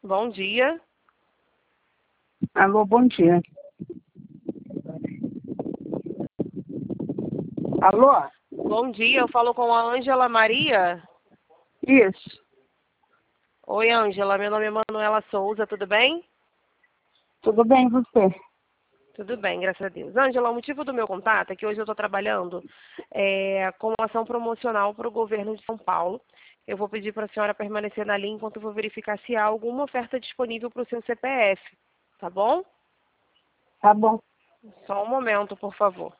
Bom dia. Alô, bom dia. Alô? Bom dia, eu falo com a Ângela Maria. Isso. Oi, Ângela, meu nome é Manuela Souza, tudo bem? Tudo bem, você? Tudo bem, graças a Deus. Ângela, o motivo do meu contato é que hoje eu estou trabalhando com uma ação promocional para o governo de São Paulo. Eu vou pedir para a senhora permanecer na linha enquanto eu vou verificar se há alguma oferta disponível para o seu CPF, tá bom? Tá bom. Só um momento, por favor.